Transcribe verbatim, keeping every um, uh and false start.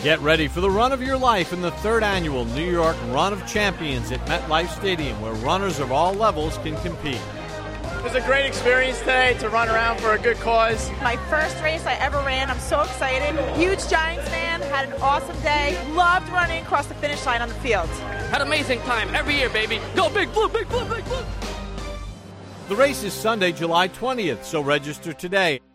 Get ready for the run of your life in the third annual New York Run of Champions at MetLife Stadium, where runners of all levels can compete. It was a great experience today to run around for a good cause. My first race I ever ran. I'm so excited. Huge Giants fan. Had an awesome day. Loved running across the finish line on the field. Had an amazing time every year, baby. Go Big Blue, Big Blue, Big Blue. The race is Sunday, July twentieth, so register today.